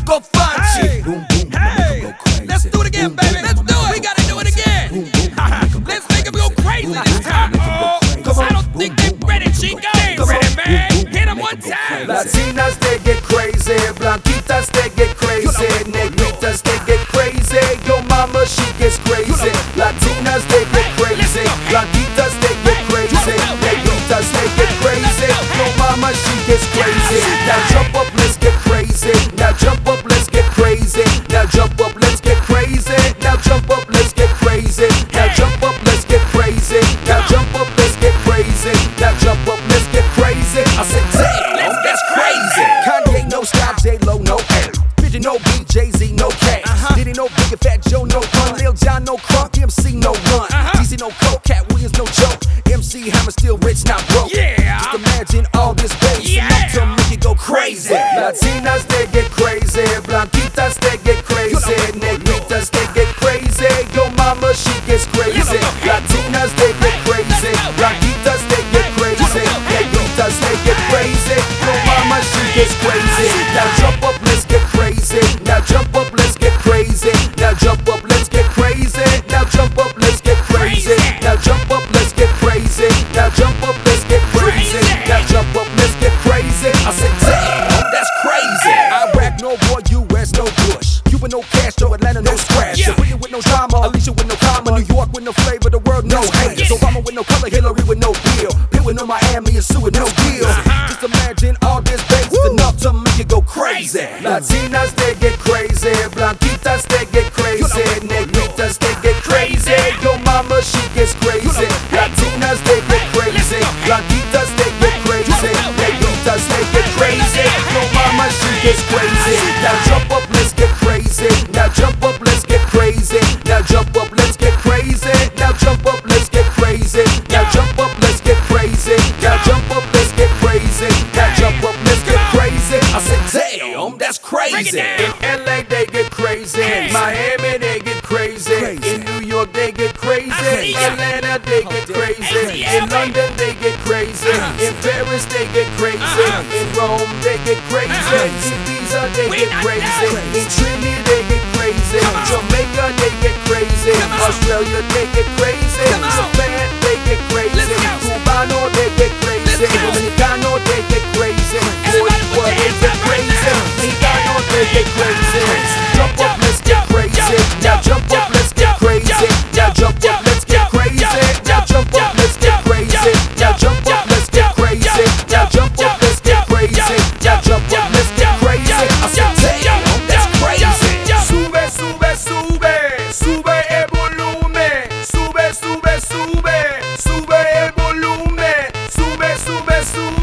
go funky. Hey, Boom, boom, hey, go crazy. let's do it again, baby. Let's do it. We gotta do it again. Let's make them go crazy this time. Cause I don't think they're ready, Chico. They ain't ready, man. Hit them one time. Latinas, they get crazy. Blanquitas, they get crazy. Negritas, they get crazy. Yo mama, she gets crazy. Latinas, they get crazy. Blanquitas, they get crazy. Negritas, they get crazy. Yo mama, she gets crazy. Now jump up, let's get crazy. Now jump up, let's get crazy. Now jump up, let's get crazy. Now jump up, let's get crazy. Now jump up, let's get crazy. Now jump up, let's get crazy. Now jump up, let's get crazy. I said, damn, that's crazy. Kanye, no style, J-Lo, no A. 50, no B, Jay-Z, no K. Diddy, no Big and Fat Joe, no Pun. Lil Jon, no Crunk. MC, no Run. DC, no Coke. Cat Williams, no joke. MC Hammer, still rich, not broke. Yeah. Just imagine all this bass enough to make it go crazy. Latinas, they get crazy. Blanquitas, they get crazy. Negritas, they get crazy. Yo mama, she gets crazy. Latinas, they get crazy. Blanquitas, they get crazy. Negritas, they get crazy. Yo mama, she gets crazy. Now jump up, let's get crazy. Now jump up, let's get crazy. Now jump up, let's get crazy. Now jump up, let's get crazy. Now jump up, let's get crazy. Now jump up, let's get crazy. Now jump up, let's get crazy. I said, damn, that's crazy. Iraq, no war, US, no Bush. Cuba, no Castro, Atlanta, no scratch. Whitney with no drama, Alicia with no comma. New York with no flavor, the world no hate. Obama with no color, Hillary with no deal. Pitt with no Miami, and Sue with no deal. Just imagine all this bass enough to make it go crazy. Latinas, they get crazy. Blanquitas, they get crazy. Negritas, they get crazy. Yo mama, she gets crazy. Latinas, they get crazy. Blanquitas, they get crazy. Negritas, they get crazy. Yo mama, she gets crazy. Now jump up, let's get crazy. Now jump up, let's get crazy. Now jump up, let's get crazy. Now jump up, let's get crazy. Now jump up, let's get crazy. Now jump up, let's get crazy. Now jump up, let's get crazy. I said, damn, that's crazy. In LA, they get crazy. In Miami, they get crazy. In New York, they get crazy. Atlanta, they get crazy. In London, they get crazy. In Paris, they get crazy. In Rome, they get crazy. In Pisa, they get crazy. In Trinity, they get crazy. Jamaica, they get crazy. Australia, they get crazy. Japan, they get crazy. Cubano, they get crazy. Dominicano, they get crazy. Boricua, they get crazy. Mexicano, they get crazy. Jump up, let's get crazy. Now jump up, let's get crazy. Now jump up, let's get crazy. Now jump up, let's get crazy. Now jump up, let's get crazy. Now jump up, let's get crazy. Now jump up, let's get crazy. I said, damn, that's crazy. Sube, sube, sube, sube el volumen. Sube, sube, sube, sube el volumen. Sube, sube, sube.